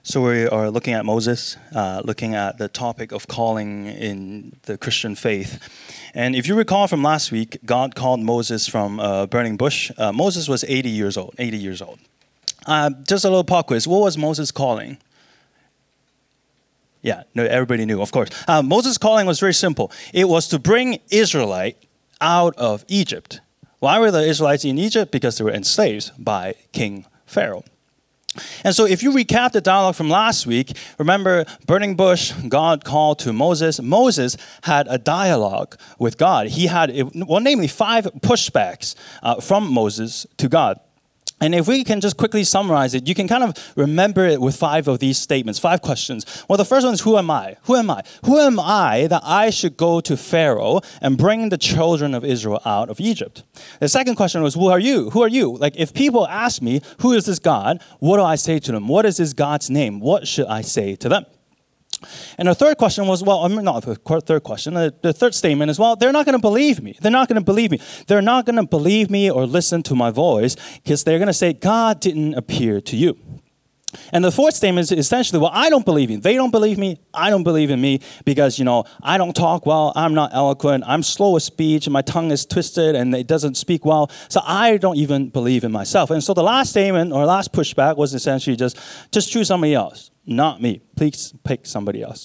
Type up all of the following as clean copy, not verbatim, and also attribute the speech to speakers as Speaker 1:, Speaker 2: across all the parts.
Speaker 1: So we are looking at Moses, looking at the topic of calling in the Christian faith. And if you recall from last week, God called Moses from a burning bush. Moses was 80 years old. Just a little pop quiz. What was Moses calling? Yeah, no, everybody knew, of course. Moses' calling was very simple. It was to bring Israelite out of Egypt. Why were the Israelites in Egypt? Because they were enslaved by King Pharaoh. And so if you recap the dialogue from last week, remember, burning bush, God called to Moses. Moses had a dialogue with God. He had, namely 5 pushbacks from Moses to God. And if we can just quickly summarize it, you can kind of remember it with 5 of these statements, 5 questions. Well, the first one is, who am I? Who am I? Who am I that I should go to Pharaoh and bring the children of Israel out of Egypt? The second question was, who are you? Who are you? Like, if people ask me, who is this God? What do I say to them? What is this God's name? What should I say to them? And the third question was, the third statement is, well, they're not going to believe me. They're not going to believe me. They're not going to believe me or listen to my voice because they're going to say, God didn't appear to you. And the fourth statement is essentially, well, I don't believe you. They don't believe me. I don't believe in me because, I don't talk well. I'm not eloquent. I'm slow of speech. And my tongue is twisted and it doesn't speak well. So I don't even believe in myself. And so the last statement or last pushback was essentially just choose somebody else. Not me. Please pick somebody else.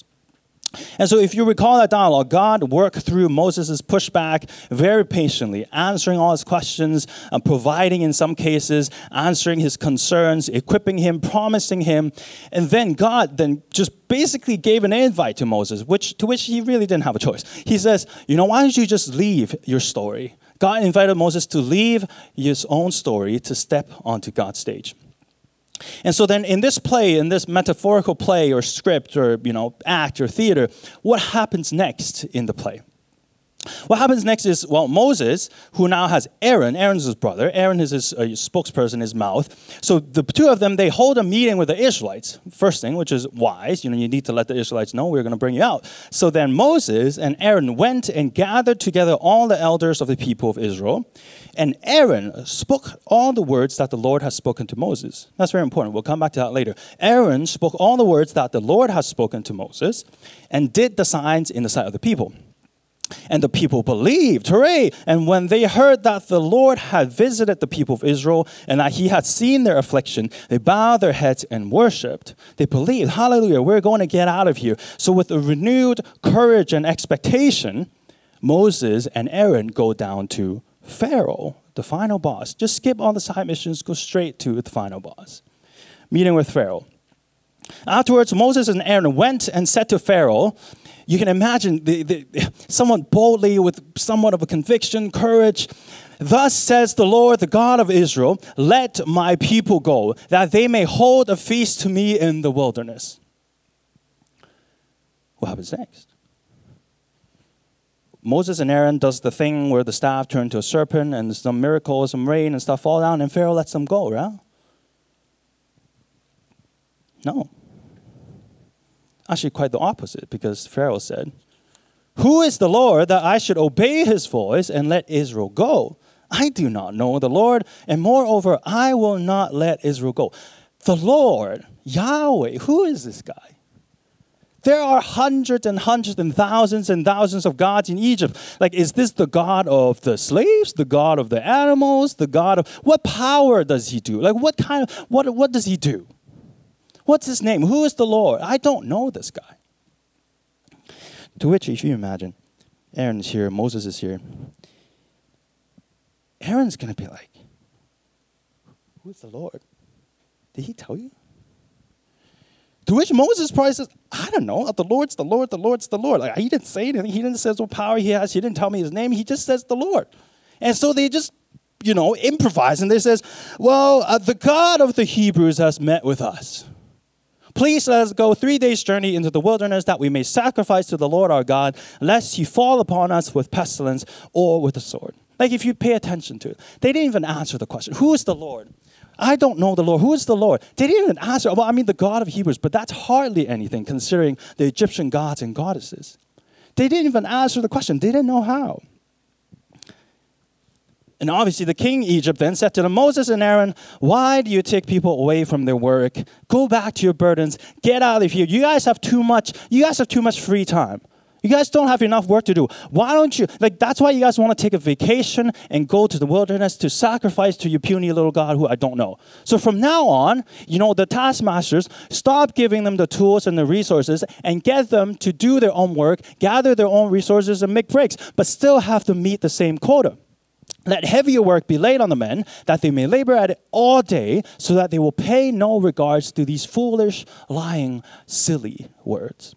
Speaker 1: And so if you recall that dialogue, God worked through Moses' pushback very patiently, answering all his questions, providing in some cases, answering his concerns, equipping him, promising him. And then God just basically gave an invite to Moses, to which he really didn't have a choice. He says, why don't you just leave your story? God invited Moses to leave his own story to step onto God's stage. And so then in this play, in this metaphorical play or script or, act or theater, what happens next in the play? What happens next is, Moses, who now has Aaron's his brother. Aaron is his spokesperson, his mouth. So the two of them, they hold a meeting with the Israelites. First thing, which is wise. You need to let the Israelites know we're going to bring you out. So then Moses and Aaron went and gathered together all the elders of the people of Israel. And Aaron spoke all the words that the Lord has spoken to Moses. That's very important. We'll come back to that later. Aaron spoke all the words that the Lord has spoken to Moses and did the signs in the sight of the people. And the people believed, hooray! And when they heard that the Lord had visited the people of Israel and that he had seen their affliction, they bowed their heads and worshipped. They believed, hallelujah, we're going to get out of here. So with a renewed courage and expectation, Moses and Aaron go down to Pharaoh, the final boss. Just skip all the side missions, go straight to the final boss. Meeting with Pharaoh. Afterwards, Moses and Aaron went and said to Pharaoh, you can imagine someone boldly with somewhat of a conviction, courage. Thus says the Lord, the God of Israel, let my people go, that they may hold a feast to me in the wilderness. What happens next? Moses and Aaron does the thing where the staff turned to a serpent and some miracles, some rain and stuff fall down, and Pharaoh lets them go, right? No. Actually, quite the opposite, because Pharaoh said, who is the Lord that I should obey his voice and let Israel go? I do not know the Lord, and moreover, I will not let Israel go. The Lord, Yahweh, who is this guy? There are hundreds and hundreds and thousands of gods in Egypt. Like, is this the God of the slaves, the God of the animals, the God of, what power does he do? Like, what does he do? What's his name? Who is the Lord? I don't know this guy. To which, if you imagine, Aaron is here, Moses is here. Aaron's going to be like, who is the Lord? Did he tell you? To which Moses probably says, I don't know. The Lord's the Lord, the Lord's the Lord. Like, he didn't say anything. He didn't say what power he has. He didn't tell me his name. He just says the Lord. And so they just, improvise. And they says, the God of the Hebrews has met with us. Please let us go 3 days' journey into the wilderness that we may sacrifice to the Lord our God, lest he fall upon us with pestilence or with the sword. Like, if you pay attention to it, they didn't even answer the question. Who is the Lord? I don't know the Lord. Who is the Lord? They didn't even answer. The God of Hebrews, but that's hardly anything considering the Egyptian gods and goddesses. They didn't even answer the question. They didn't know how. And obviously the king of Egypt then said to them, Moses and Aaron, why do you take people away from their work? Go back to your burdens. Get out of here. You guys have too much free time. You guys don't have enough work to do. Why don't you, that's why you guys want to take a vacation and go to the wilderness to sacrifice to your puny little God who I don't know. So from now on, the taskmasters, stop giving them the tools and the resources and get them to do their own work, gather their own resources and make breaks, but still have to meet the same quota. Let heavier work be laid on the men, that they may labor at it all day, so that they will pay no regards to these foolish, lying, silly words.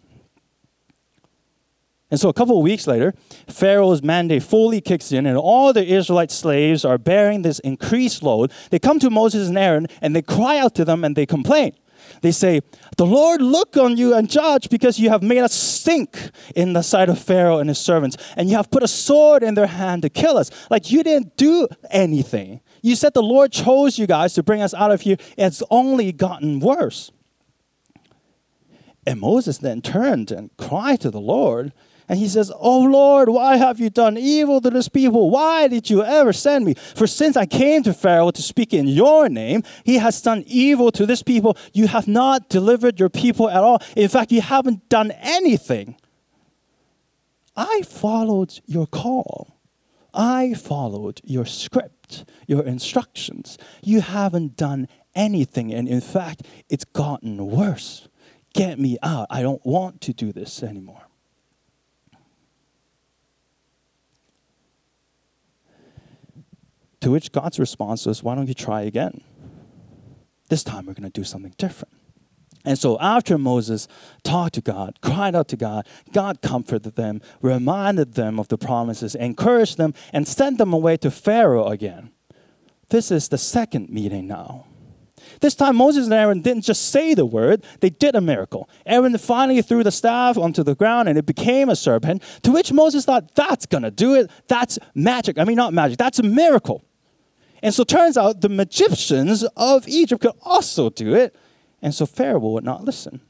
Speaker 1: And so a couple of weeks later, Pharaoh's mandate fully kicks in, and all the Israelite slaves are bearing this increased load. They come to Moses and Aaron, and they cry out to them, and they complain. They say, the Lord look on you and judge, because you have made us stink in the sight of Pharaoh and his servants, and you have put a sword in their hand to kill us. You didn't do anything. You said the Lord chose you guys to bring us out of here. It's only gotten worse. And Moses then turned and cried to the Lord. And he says, oh Lord, why have you done evil to this people? Why did you ever send me? For since I came to Pharaoh to speak in your name, he has done evil to this people. You have not delivered your people at all. In fact, you haven't done anything. I followed your call. I followed your script, your instructions. You haven't done anything. And in fact, it's gotten worse. Get me out. I don't want to do this anymore. To which God's response was, why don't you try again? This time we're going to do something different. And so after Moses talked to God, cried out to God, God comforted them, reminded them of the promises, encouraged them, and sent them away to Pharaoh again. This is the second meeting now. This time Moses and Aaron didn't just say the word, they did a miracle. Aaron finally threw the staff onto the ground and it became a serpent, to which Moses thought, that's going to do it. That's magic. Not magic, that's a miracle. And so it turns out the magicians of Egypt could also do it. And so Pharaoh would not listen.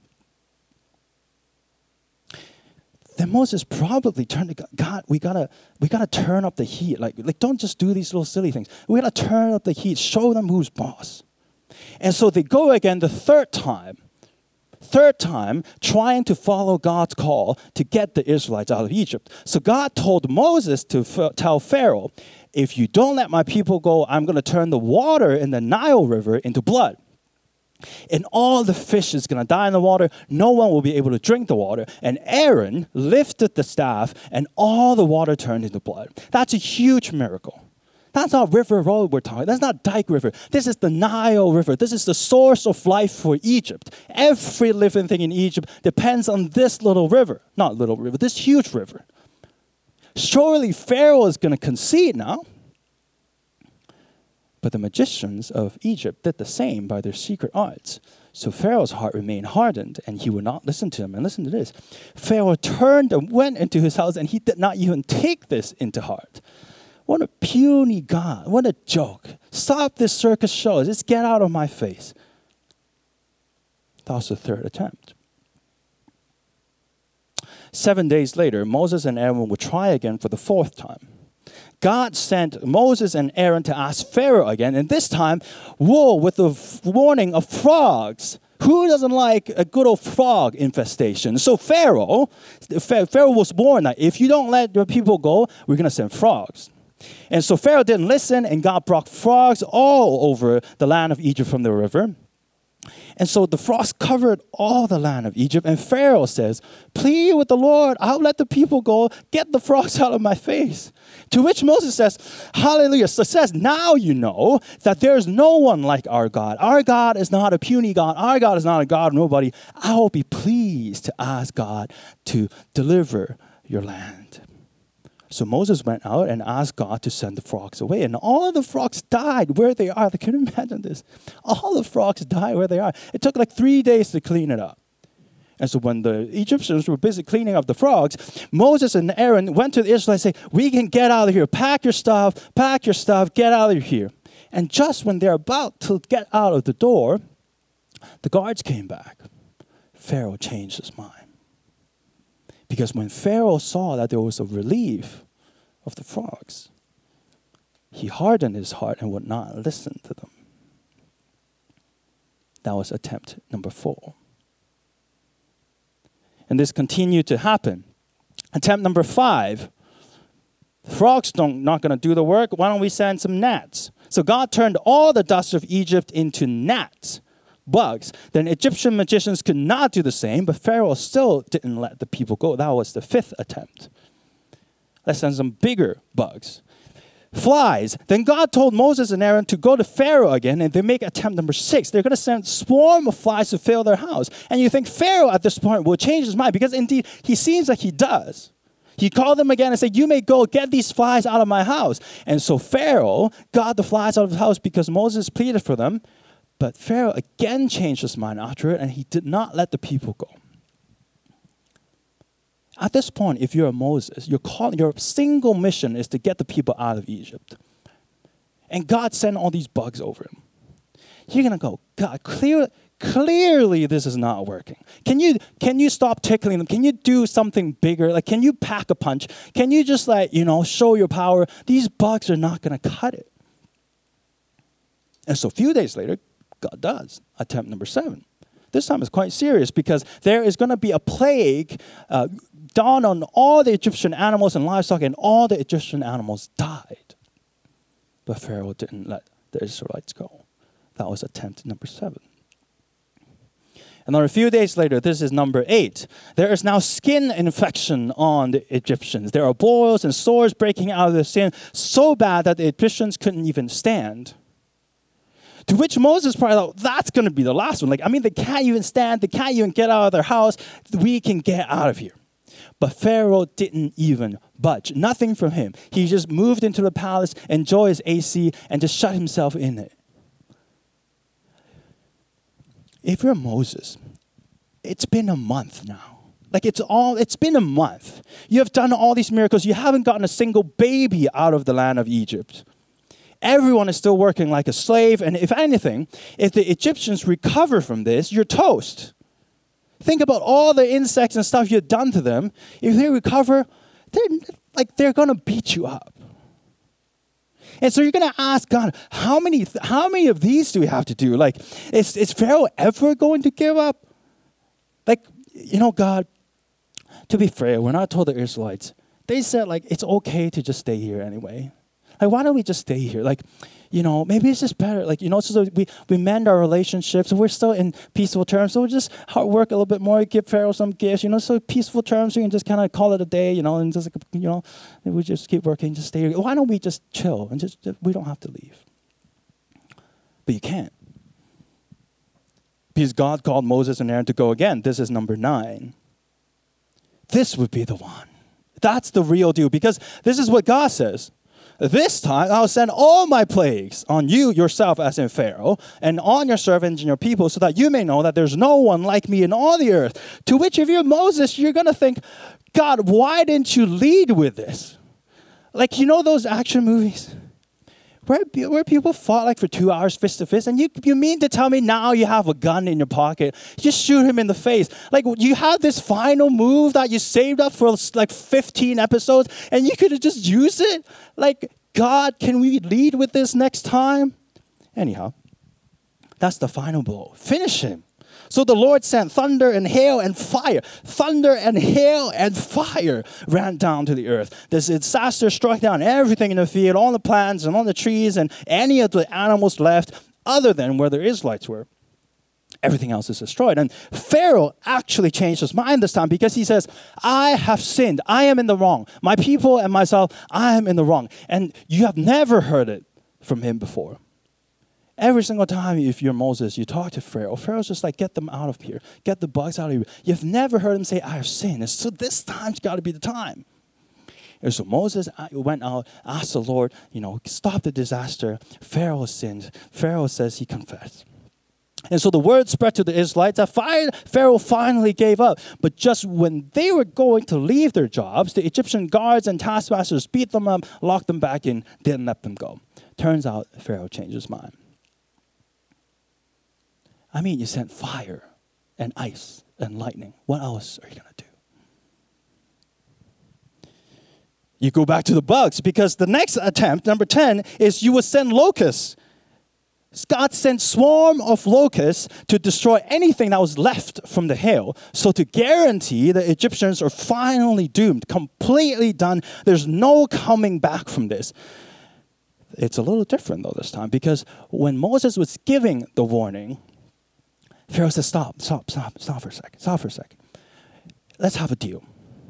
Speaker 1: Then Moses probably turned to God, we gotta turn up the heat. Don't just do these little silly things. We gotta turn up the heat, show them who's boss. And so they go again the third time, trying to follow God's call to get the Israelites out of Egypt. So God told Moses to tell Pharaoh, if you don't let my people go, I'm going to turn the water in the Nile River into blood. And all the fish is going to die in the water. No one will be able to drink the water. And Aaron lifted the staff, and all the water turned into blood. That's a huge miracle. That's not River Road we're talking. That's not Dyke River. This is the Nile River. This is the source of life for Egypt. Every living thing in Egypt depends on this little river. Not little river, this huge river. Surely Pharaoh is going to concede now. But the magicians of Egypt did the same by their secret arts. So Pharaoh's heart remained hardened, and he would not listen to them. And listen to this. Pharaoh turned and went into his house, and he did not even take this into heart. What a puny God. What a joke. Stop this circus show. Just get out of my face. That was the third attempt. 7 days later, Moses and Aaron would try again for the fourth time. God sent Moses and Aaron to ask Pharaoh again, and this time, with the warning of frogs. Who doesn't like a good old frog infestation? So Pharaoh was warned that if you don't let the people go, we're going to send frogs. And so Pharaoh didn't listen, and God brought frogs all over the land of Egypt from the river. And so the frogs covered all the land of Egypt. And Pharaoh says, plead with the Lord. I'll let the people go. Get the frogs out of my face. To which Moses says, hallelujah. So it says, now you know that there is no one like our God. Our God is not a puny God. Our God is not a God of nobody. I will be pleased to ask God to deliver your land. So Moses went out and asked God to send the frogs away. And all the frogs died where they are. Can you imagine this? All the frogs died where they are. It took 3 days to clean it up. And so when the Egyptians were busy cleaning up the frogs, Moses and Aaron went to the Israelites and said, we can get out of here. Pack your stuff, get out of here. And just when they're about to get out of the door, the guards came back. Pharaoh changed his mind. Because when Pharaoh saw that there was a relief of the frogs, he hardened his heart and would not listen to them. That was attempt number 4. And this continued to happen. Attempt number 5. The frogs not going to do the work. Why don't we send some gnats? So God turned all the dust of Egypt into gnats, bugs. Then Egyptian magicians could not do the same, but Pharaoh still didn't let the people go. That was the 5th attempt. Let's send some bigger bugs. Flies. Then God told Moses and Aaron to go to Pharaoh again, and they make attempt number 6. They're going to send a swarm of flies to fill their house. And you think Pharaoh at this point will change his mind, because indeed he seems like he does. He called them again and said, you may go get these flies out of my house. And so Pharaoh got the flies out of his house because Moses pleaded for them. But Pharaoh again changed his mind after it, and he did not let the people go. At this point, if you're Moses, your single mission is to get the people out of Egypt. And God sent all these bugs over him. You're going to go, God, clearly this is not working. Can you stop tickling them? Can you do something bigger? Like, can you pack a punch? Can you just show your power? These bugs are not going to cut it. And so a few days later, God does. Attempt number 7. This time it's quite serious, because there is going to be a plague dawn on all the Egyptian animals and livestock, and all the Egyptian animals died. But Pharaoh didn't let the Israelites go. That was attempt number 7. And then a few days later, this is number 8. There is now skin infection on the Egyptians. There are boils and sores breaking out of their skin so bad that the Egyptians couldn't even stand. To which Moses probably thought, that's going to be the last one. They can't even stand. They can't even get out of their house. We can get out of here. But Pharaoh didn't even budge. Nothing from him. He just moved into the palace, enjoyed his AC, and just shut himself in it. If you're Moses, it's been a month now. It's been a month. You have done all these miracles. You haven't gotten a single baby out of the land of Egypt. Everyone is still working like a slave. And if anything, if the Egyptians recover from this, you're toast. Think about all the insects and stuff you've done to them. If they recover, they're going to beat you up. And so you're going to ask God, how many of these do we have to do? Is Pharaoh ever going to give up? God, to be fair, when I told the Israelites, they said, it's okay to just stay here anyway. Why don't we just stay here? Maybe it's just better. So we mend our relationships. We're still in peaceful terms. So we'll just work a little bit more, give Pharaoh some gifts, so peaceful terms. We can just kind of call it a day, and just, we just keep working, just stay here. Why don't we just chill and just we don't have to leave? But you can't. Because God called Moses and Aaron to go again. This is number 9. This would be the one. That's the real deal, because this is what God says. This time, I'll send all my plagues on you yourself, as in Pharaoh, and on your servants and your people, so that you may know that there's no one like me in all the earth. To which, if you're Moses, you're going to think, God, why didn't you lead with this? Those action movies where people fought for 2 hours fist to fist, and you mean to tell me now you have a gun in your pocket, just shoot him in the face? You have this final move that you saved up for 15 episodes, and you could have just used it? God, can we lead with this next time? Anyhow, that's the final blow. Finish him. So the Lord sent thunder and hail and fire. Thunder and hail and fire ran down to the earth. This disaster struck down everything in the field, all the plants and all the trees and any of the animals left other than where the Israelites were. Everything else is destroyed. And Pharaoh actually changed his mind this time, because he says, I have sinned. I am in the wrong. My people and myself, I am in the wrong. And you have never heard it from him before. Every single time, if you're Moses, you talk to Pharaoh. Pharaoh's just get them out of here. Get the bugs out of here. You've never heard him say, I have sinned. And so this time's got to be the time. And so Moses went out, asked the Lord, stop the disaster. Pharaoh sinned. Pharaoh says he confessed. And so the word spread to the Israelites that Pharaoh finally gave up. But just when they were going to leave their jobs, the Egyptian guards and taskmasters beat them up, locked them back in, didn't let them go. Turns out Pharaoh changed his mind. You sent fire and ice and lightning. What else are you going to do? You go back to the bugs because the next attempt, number 10, is you will send locusts. God sent swarm of locusts to destroy anything that was left from the hail. So to guarantee the Egyptians are finally doomed, completely done. There's no coming back from this. It's a little different though this time because when Moses was giving the warning, Pharaoh said, stop for a second. Let's have a deal.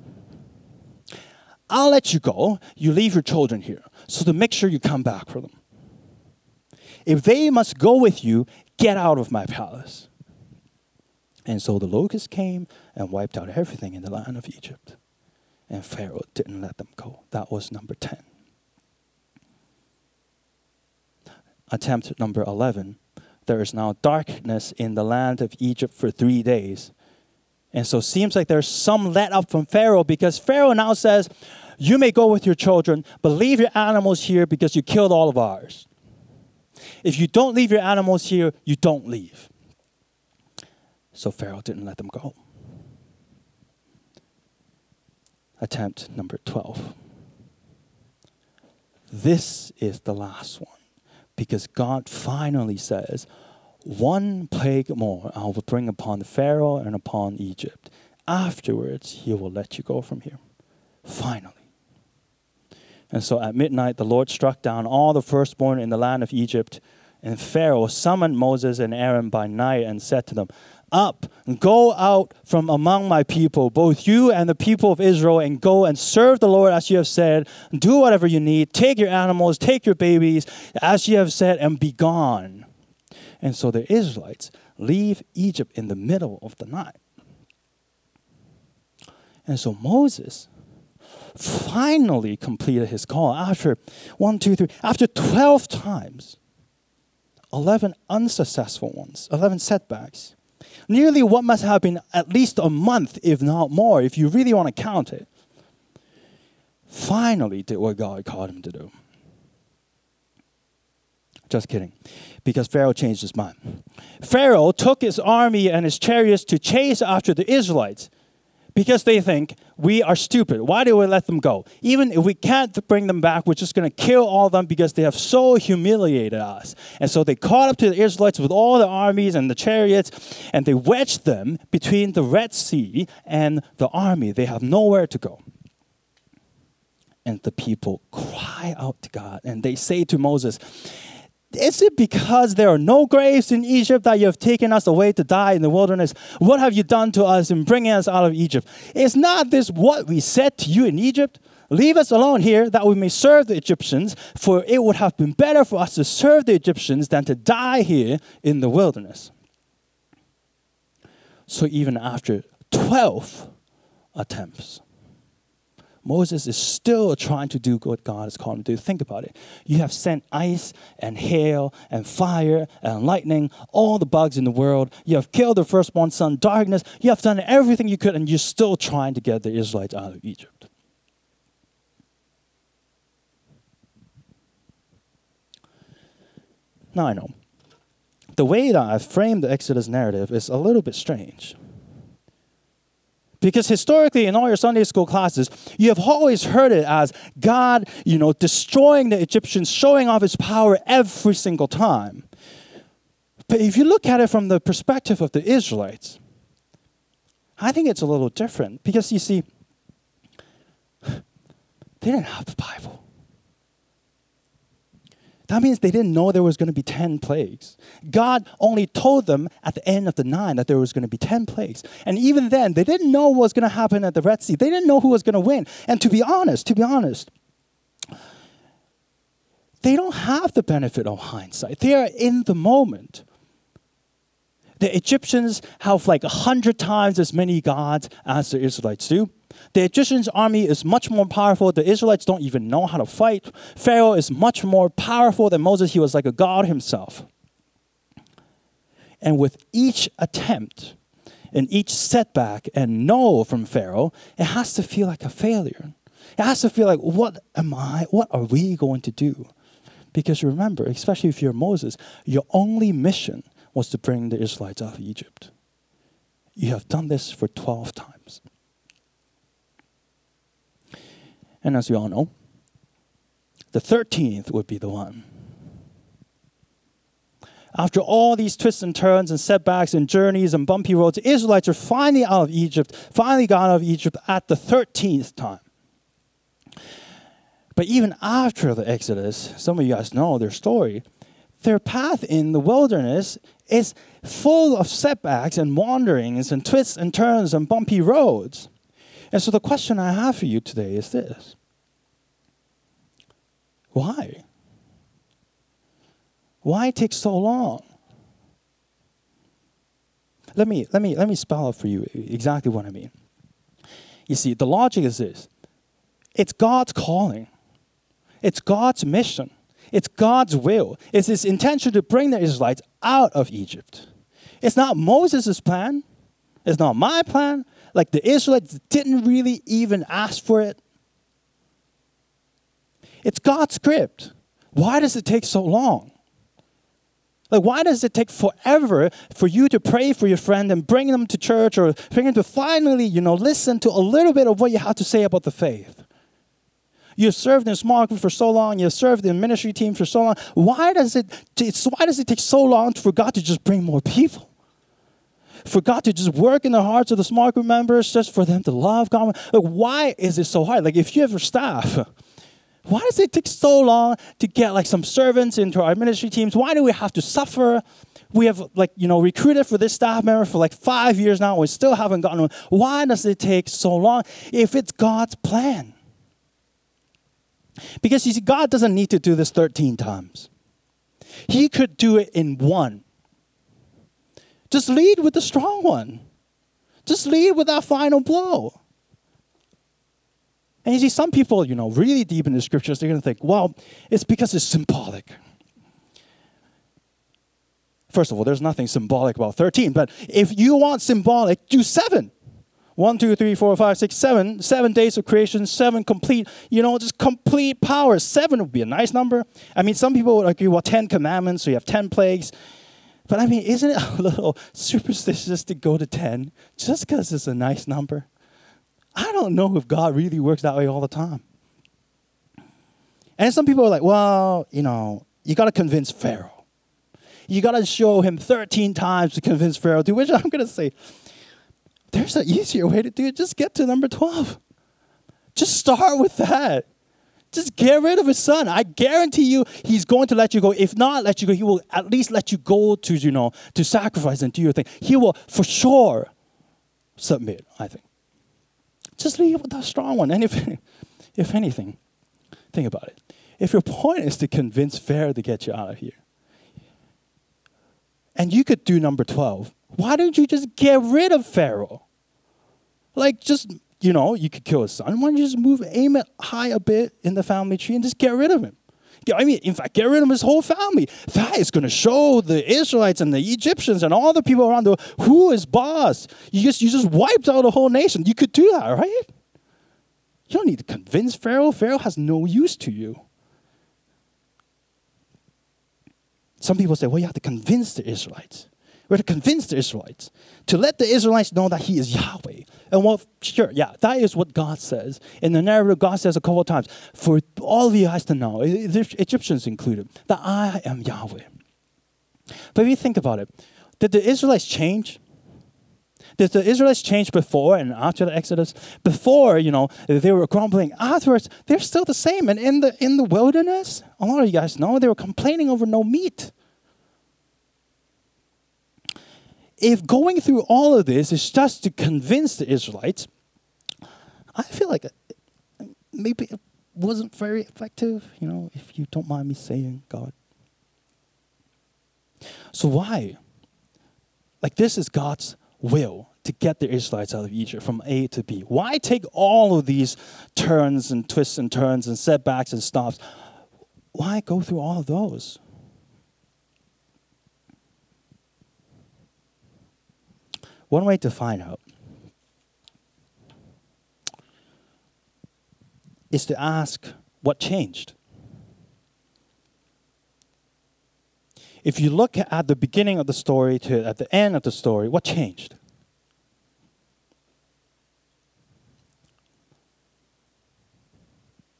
Speaker 1: I'll let you go. You leave your children here. So to make sure you come back for them. If they must go with you, get out of my palace. And so the locusts came and wiped out everything in the land of Egypt. And Pharaoh didn't let them go. That was number 10. Attempt number 11. There is now darkness in the land of Egypt for 3 days. And so it seems like there's some let up from Pharaoh because Pharaoh now says, you may go with your children, but leave your animals here because you killed all of ours. If you don't leave your animals here, you don't leave. So Pharaoh didn't let them go. Attempt number 12. This is the last one because God finally says, one plague more I will bring upon Pharaoh and upon Egypt. Afterwards, he will let you go from here. Finally. And so at midnight, the Lord struck down all the firstborn in the land of Egypt. And Pharaoh summoned Moses and Aaron by night and said to them, up, and go out from among my people, both you and the people of Israel, and go and serve the Lord as you have said. Do whatever you need. Take your animals, take your babies, as you have said, and be gone. And so the Israelites leave Egypt in the middle of the night. And so Moses finally completed his call after 12 times, 11 unsuccessful ones, 11 setbacks. Nearly what must have been at least a month, if not more, if you really want to count it. Finally did what God called him to do. Just kidding. Because Pharaoh changed his mind. Pharaoh took his army and his chariots to chase after the Israelites because they think we are stupid. Why do we let them go? Even if we can't bring them back, we're just going to kill all of them because they have so humiliated us. And so they caught up to the Israelites with all the armies and the chariots, and they wedged them between the Red Sea and the army. They have nowhere to go. And the people cry out to God, and they say to Moses, is it because there are no graves in Egypt that you have taken us away to die in the wilderness? What have you done to us in bringing us out of Egypt? Is not this what we said to you in Egypt? Leave us alone here that we may serve the Egyptians, for it would have been better for us to serve the Egyptians than to die here in the wilderness. So even after 12 attempts, Moses is still trying to do what God has called him to do. Think about it. You have sent ice and hail and fire and lightning, all the bugs in the world. You have killed the firstborn son, darkness. You have done everything you could, and you're still trying to get the Israelites out of Egypt. Now I know. The way that I've framed the Exodus narrative is a little bit strange. Because historically, in all your Sunday school classes, you have always heard it as God, destroying the Egyptians, showing off his power every single time. But if you look at it from the perspective of the Israelites, I think it's a little different. Because you see, they didn't have the Bible. That means they didn't know there was going to be 10 plagues. God only told them at the end of the 9 that there was going to be 10 plagues. And even then, they didn't know what was going to happen at the Red Sea. They didn't know who was going to win. And to be honest, they don't have the benefit of hindsight. They are in the moment. The Egyptians have like 100 times as many gods as the Israelites do. The Egyptian army is much more powerful. The Israelites don't even know how to fight. Pharaoh is much more powerful than Moses. He was like a god himself. And with each attempt and each setback and no from Pharaoh, it has to feel like a failure. It has to feel like, what are we going to do? Because remember, especially if you're Moses, your only mission was to bring the Israelites out of Egypt. You have done this for 12 times. And as we all know, the 13th would be the one. After all these twists and turns and setbacks and journeys and bumpy roads, the Israelites are finally out of Egypt, finally got out of Egypt at the 13th time. But even after the Exodus, some of you guys know their story, their path in the wilderness is full of setbacks and wanderings and twists and turns and bumpy roads. And so the question I have for you today is this. Why? Why take so long? Let me spell out for you exactly what I mean. You see, the logic is this. It's God's calling. It's God's mission. It's God's will. It's His intention to bring the Israelites out of Egypt. It's not Moses' plan. It's not my plan. Like the Israelites didn't really even ask for it. It's God's script. Why does it take so long? Like, why does it take forever for you to pray for your friend and bring them to church or bring them to finally, listen to a little bit of what you have to say about the faith? You've served in small group for so long. You've served in ministry team for so long. Why does it take so long for God to just bring more people? For God to just work in the hearts of the small group members, just for them to love God? Like, why is it so hard? Like, if you have your staff, why does it take so long to get like some servants into our ministry teams? Why do we have to suffer? We have recruited for this staff member for like 5 years now. We still haven't gotten one. Why does it take so long if it's God's plan? Because you see, God doesn't need to do this 13 times. He could do it in one. Just lead with the strong one. Just lead with that final blow. And you see, some people, really deep in the scriptures, they're going to think, well, it's because it's symbolic. First of all, there's nothing symbolic about 13, but if you want symbolic, do 7. 1, 2, 3, 4, 5, 6, 7. 7 days of creation, 7 complete, just complete power. 7 would be a nice number. I mean, some people would agree, well, 10 commandments, so you have 10 plagues. But I mean, isn't it a little superstitious to go to 10 just because it's a nice number? I don't know if God really works that way all the time. And some people are like, well, you got to convince Pharaoh. You got to show him 13 times to convince Pharaoh. To which I'm going to say, there's an easier way to do it. Just get to number 12. Just start with that. Just get rid of his son. I guarantee you he's going to let you go. If not let you go, he will at least let you go to, to sacrifice and do your thing. He will for sure submit, I think. Just leave with that strong one. And if anything, think about it. If your point is to convince Pharaoh to get you out of here, and you could do number 12, why don't you just get rid of Pharaoh? Like, just, you could kill his son. Why don't you just aim it high a bit in the family tree and just get rid of him? In fact, get rid of his whole family. That is going to show the Israelites and the Egyptians and all the people around the world who is boss. You just wiped out a whole nation. You could do that, right? You don't need to convince Pharaoh. Pharaoh has no use to you. Some people say, well, you have to convince the Israelites. We have to convince the Israelites to let the Israelites know that He is Yahweh. And well, sure, yeah, that is what God says. In the narrative, God says a couple of times, for all of you guys to know, the Egyptians included, that I am Yahweh. But if you think about it, did the Israelites change? Did the Israelites change before and after the Exodus? Before, they were grumbling. Afterwards, they're still the same. And in the wilderness, a lot of you guys know, they were complaining over no meat. If going through all of this is just to convince the Israelites, I feel like maybe it wasn't very effective, if you don't mind me saying, God. So why? Like, this is God's will to get the Israelites out of Egypt from A to B. Why take all of these turns and twists and turns and setbacks and stops? Why go through all of those? One way to find out is to ask what changed. If you look at the beginning of the story to at the end of the story, what changed?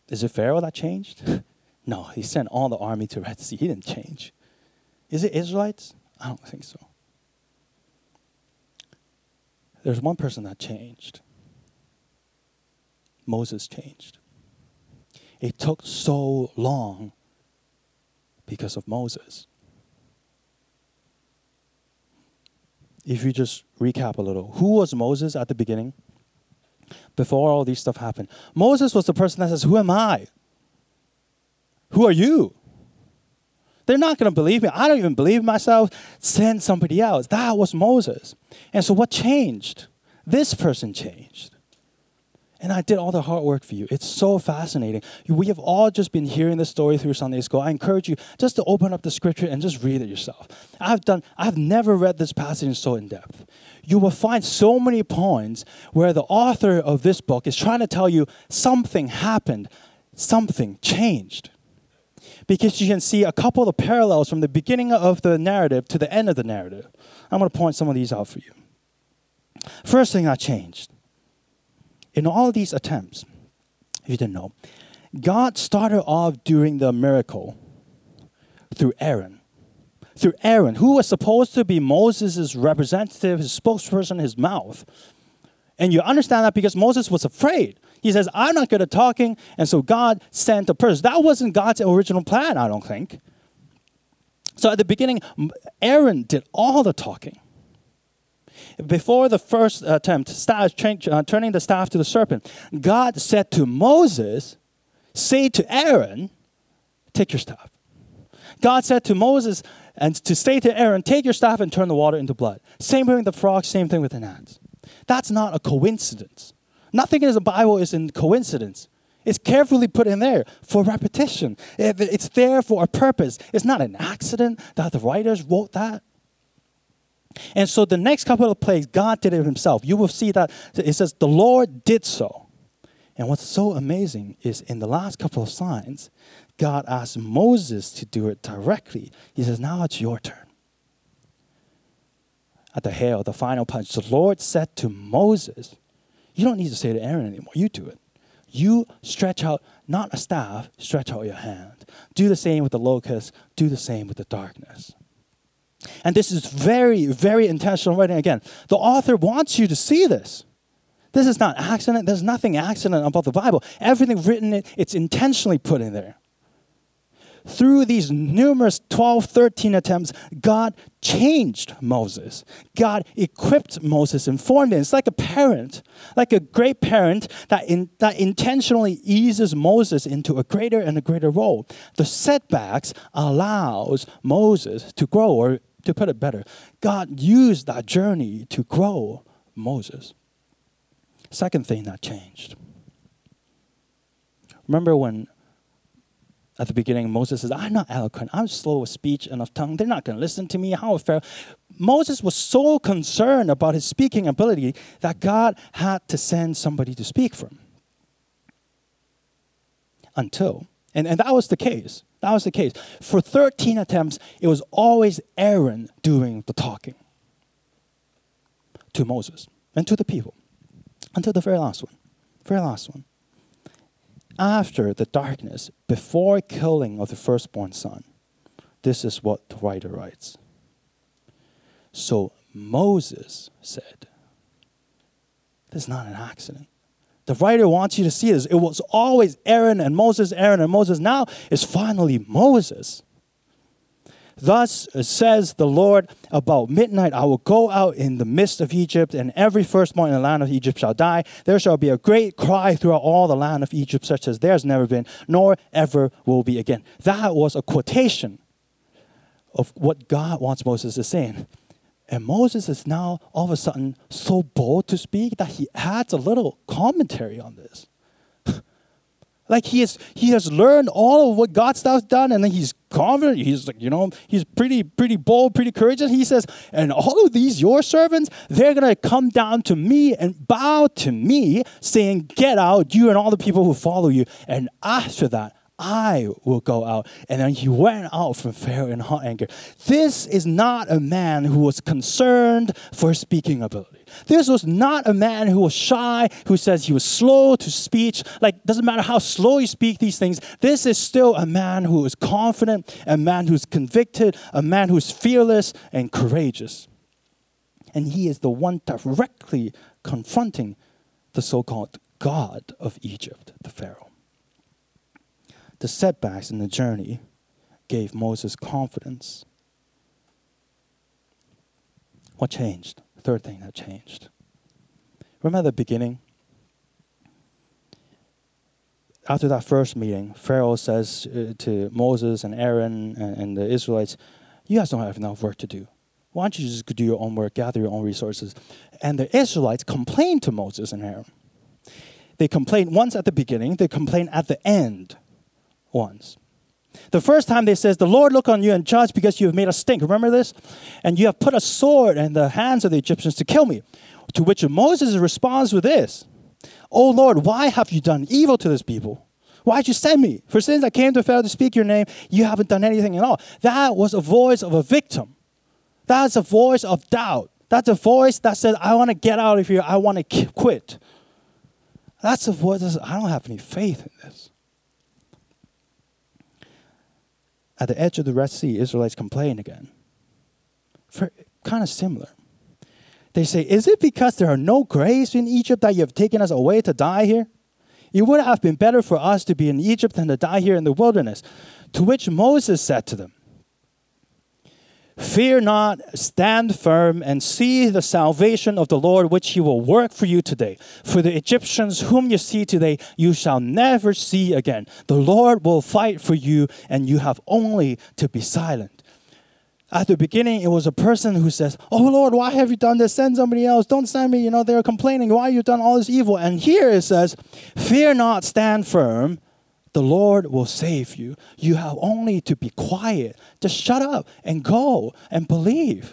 Speaker 1: Is it Pharaoh that changed? No, he sent all the army to Red Sea. He didn't change. Is it Israelites? I don't think so. There's one person that changed. Moses changed. It took so long because of Moses. If you just recap a little, who was Moses at the beginning? Before all these stuff happened. Moses was the person that says, who am I? Who are you? They're not going to believe me. I don't even believe myself. Send somebody else. That was Moses. And so what changed? This person changed. And I did all the hard work for you. It's so fascinating. We have all just been hearing this story through Sunday school. I encourage you just to open up the scripture and just read it yourself. I've never read this passage so in depth. You will find so many points where the author of this book is trying to tell you something happened, something changed. Because you can see a couple of parallels from the beginning of the narrative to the end of the narrative. I'm going to point some of these out for you. First thing that changed. In all these attempts, if you didn't know, God started off doing the miracle through Aaron. Through Aaron, who was supposed to be Moses' representative, his spokesperson, his mouth. And you understand that because Moses was afraid. He says, I'm not good at talking, and so God sent a person. That wasn't God's original plan, I don't think. So at the beginning, Aaron did all the talking. Before the first attempt, turning the staff to the serpent, God said to Moses, say to Aaron, take your staff. God said to Moses and to say to Aaron, take your staff and turn the water into blood. Same thing with the frogs, same thing with the gnats. That's not a coincidence. Nothing in the Bible is in coincidence. It's carefully put in there for repetition. It's there for a purpose. It's not an accident that the writers wrote that. And so the next couple of plagues, God did it himself. You will see that it says the Lord did so. And what's so amazing is in the last couple of signs, God asked Moses to do it directly. He says, now it's your turn. At the hail, the final punch, the Lord said to Moses, you don't need to say to Aaron anymore. You do it. You stretch out, not a staff, stretch out your hand. Do the same with the locust. Do the same with the darkness. And this is very, very intentional writing. Again, the author wants you to see this. This is not accident. There's nothing accident about the Bible. Everything written, it's intentionally put in there. Through these numerous 12, 13 attempts, God changed Moses. God equipped Moses and formed him. It's like a parent, like a great parent that intentionally eases Moses into a greater and a greater role. The setbacks allows Moses to grow, or to put it better, God used that journey to grow Moses. Second thing that changed. Remember when at the beginning, Moses says, I'm not eloquent. I'm slow of speech and of tongue. They're not going to listen to me. How fair. Moses was so concerned about his speaking ability that God had to send somebody to speak for him. Until, and that was the case. That was the case. For 13 attempts, it was always Aaron doing the talking to Moses and to the people. Until the very last one. Very last one. After the darkness, before killing of the firstborn son, this is what the writer writes. So Moses said, this is not an accident. The writer wants you to see this. It was always Aaron and Moses. Now it's finally Moses. Thus says the Lord, about midnight I will go out in the midst of Egypt, and every firstborn in the land of Egypt shall die. There shall be a great cry throughout all the land of Egypt, such as there has never been, nor ever will be again. That was a quotation of what God wants Moses to say. And Moses is now all of a sudden so bold to speak that he adds a little commentary on this. Like he has learned all of what God's stuff's done, and then he's confident. He's like, he's pretty bold, pretty courageous. He says, and all of these, your servants, they're going to come down to me and bow to me, saying, get out, you and all the people who follow you. And after that, I will go out. And then he went out from Pharaoh in hot anger. This is not a man who was concerned for his speaking ability. This was not a man who was shy, who says he was slow to speech. Like, doesn't matter how slow you speak these things. This is still a man who is confident, a man who's convicted, a man who's fearless and courageous. And he is the one directly confronting the so-called God of Egypt, the Pharaoh. The setbacks in the journey gave Moses confidence. What changed? The third thing that changed. Remember at the beginning? After that first meeting, Pharaoh says to Moses and Aaron and the Israelites, you guys don't have enough work to do. Why don't you just do your own work, gather your own resources? And the Israelites complained to Moses and Aaron. They complained once at the beginning, they complained at the end once. The first time they says, the Lord look on you and judge because you have made us stink. Remember this? And you have put a sword in the hands of the Egyptians to kill me. To which Moses responds with this, oh Lord, why have you done evil to this people? Why did you send me? For since I came to Pharaoh to speak your name, you haven't done anything at all. That was a voice of a victim. That's a voice of doubt. That's a voice that said, I want to get out of here. I want to quit. That's a voice that says, I don't have any faith in this. At the edge of the Red Sea, Israelites complain again. Kind of similar. They say, is it because there are no graves in Egypt that you have taken us away to die here? It would have been better for us to be in Egypt than to die here in the wilderness. To which Moses said to them, fear not, stand firm, and see the salvation of the Lord, which he will work for you today. For the Egyptians whom you see today, you shall never see again. The Lord will fight for you, and you have only to be silent. At the beginning, it was a person who says, oh Lord, why have you done this? Send somebody else. Don't send me. They're complaining. Why have you done all this evil? And here it says, fear not, stand firm. The Lord will save you. You have only to be quiet. Just shut up and go and believe.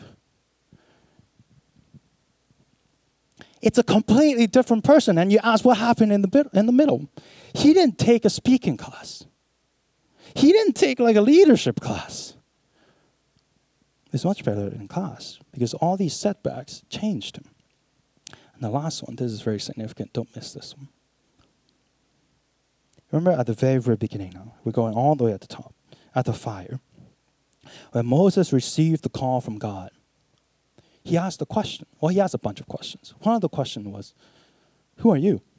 Speaker 1: It's a completely different person. And you ask what happened in the middle. He didn't take a speaking class. He didn't take like a leadership class. It's much better in class because all these setbacks changed him. And the last one, this is very significant. Don't miss this one. Remember at the very, very beginning now, we're going all the way at the top, at the fire. When Moses received the call from God, he asked a question. Well, he asked a bunch of questions. One of the questions was, who are you?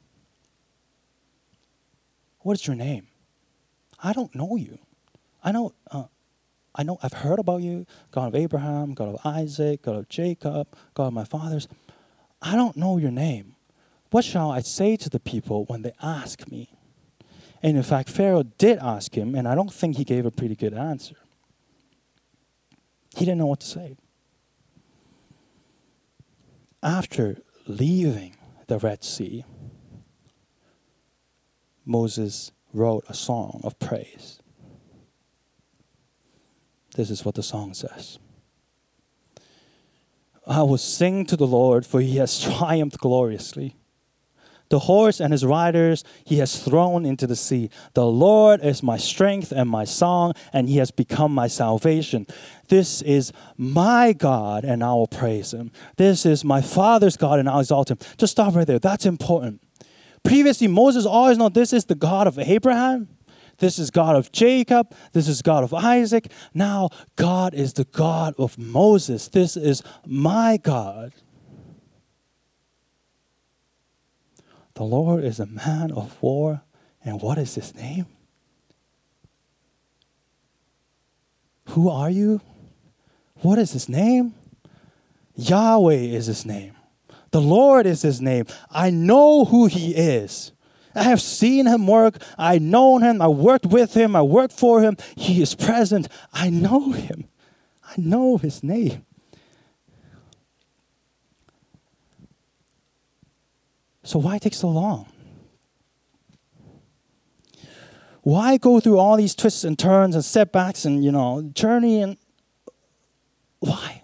Speaker 1: What is your name? I don't know you. I've heard about you, God of Abraham, God of Isaac, God of Jacob, God of my fathers. I don't know your name. What shall I say to the people when they ask me? And in fact, Pharaoh did ask him, and I don't think he gave a pretty good answer. He didn't know what to say. After leaving the Red Sea, Moses wrote a song of praise. This is what the song says. I will sing to the Lord, for he has triumphed gloriously. The horse and his riders he has thrown into the sea. The Lord is my strength and my song, and he has become my salvation. This is my God, and I will praise him. This is my father's God, and I'll exalt him. Just stop right there. That's important. Previously, Moses always known this is the God of Abraham. This is God of Jacob. This is God of Isaac. Now, God is the God of Moses. This is my God. The Lord is a man of war. And what is his name? Who are you? What is his name? Yahweh is his name. The Lord is his name. I know who he is. I have seen him work. I know him. I worked with him. I worked for him. He is present. I know him. I know his name. So why take so long? Why go through all these twists and turns and setbacks and, journey and why?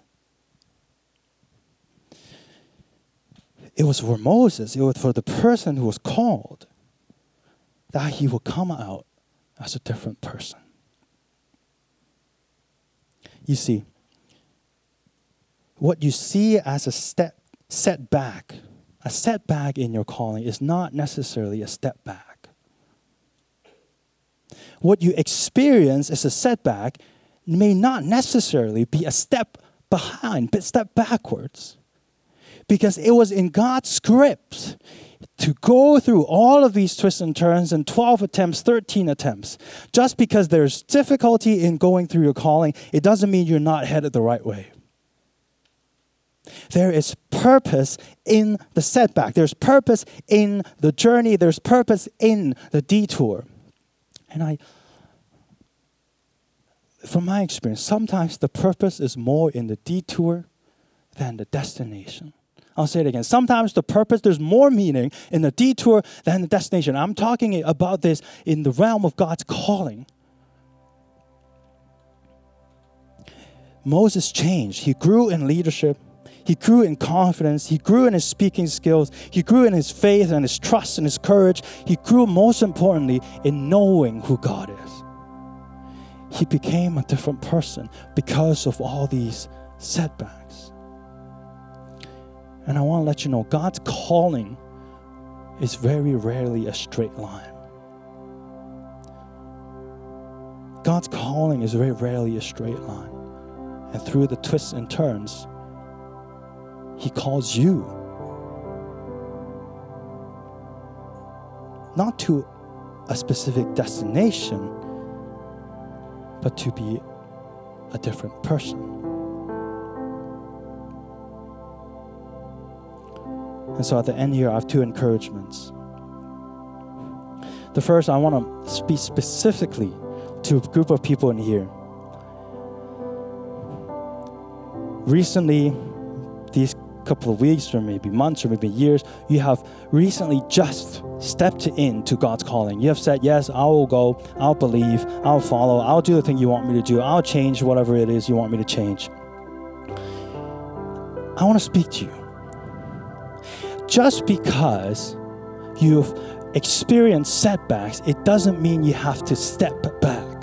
Speaker 1: It was for Moses. It was for the person who was called that he would come out as a different person. You see, what you see as a setback in your calling is not necessarily a step back. What you experience as a setback may not necessarily be a step behind, but step backwards. Because it was in God's script to go through all of these twists and turns in 12 attempts, 13 attempts. Just because there's difficulty in going through your calling, it doesn't mean you're not headed the right way. There is purpose in the setback. There's purpose in the journey. There's purpose in the detour. And from my experience, sometimes the purpose is more in the detour than the destination. I'll say it again. Sometimes the purpose, there's more meaning in the detour than the destination. I'm talking about this in the realm of God's calling. Moses changed. He grew in leadership. He grew in confidence. He grew in his speaking skills. He grew in his faith and his trust and his courage. He grew, most importantly, in knowing who God is. He became a different person because of all these setbacks. And I want to let you know, God's calling is very rarely a straight line. God's calling is very rarely a straight line. And through the twists and turns, He calls you not to a specific destination, but to be a different person. And so at the end here, I have two encouragements. The first, I want to speak specifically to a group of people in here. Recently, these couple of weeks or maybe months or maybe years, you have recently just stepped into God's calling. You have said, yes, I will go, I'll believe, I'll follow, I'll do the thing you want me to do, I'll change whatever it is you want me to change. I want to speak to you. Just because you've experienced setbacks, it doesn't mean you have to step back.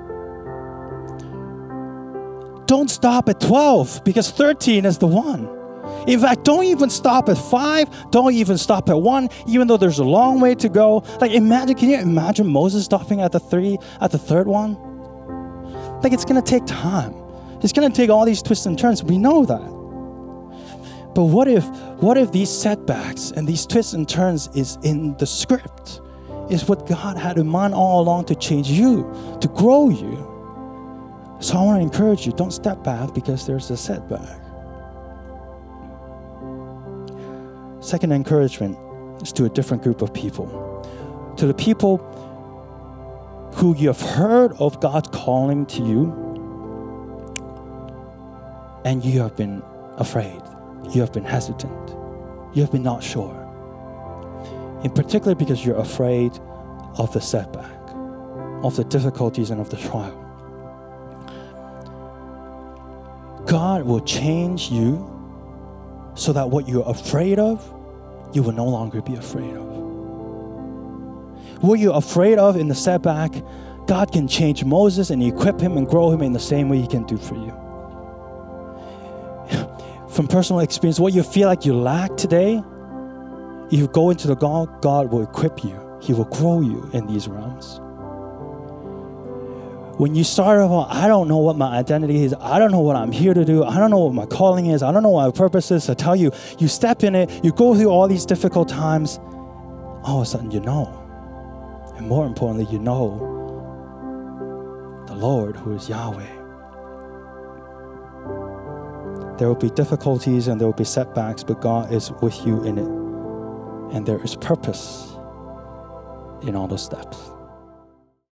Speaker 1: Don't stop at 12 because 13 is the one. In fact, don't even stop at 5. Don't even stop at 1, even though there's a long way to go. Can you imagine Moses stopping at the third one? It's going to take time. It's going to take all these twists and turns. We know that. But what if these setbacks and these twists and turns is in the script? Is what God had in mind all along to change you, to grow you. So I want to encourage you, don't step back because there's a setback. Second encouragement is to a different group of people. To the people who you have heard of God's calling to you, and you have been afraid. You have been hesitant. You have been not sure. In particular because you're afraid of the setback, of the difficulties and of the trial. God will change you so that what you're afraid of, you will no longer be afraid of. What you're afraid of in the setback, God can change Moses and equip him and grow him in the same way He can do for you. From personal experience, what you feel like you lack today, if you go into the God will equip you. He will grow you in these realms. When you start off, I don't know what my identity is. I don't know what I'm here to do. I don't know what my calling is. I don't know what my purpose is. I tell you, you step in it, you go through all these difficult times, all of a sudden you know. And more importantly, you know the Lord who is Yahweh. There will be difficulties and there will be setbacks, but God is with you in it. And there is purpose in all those steps.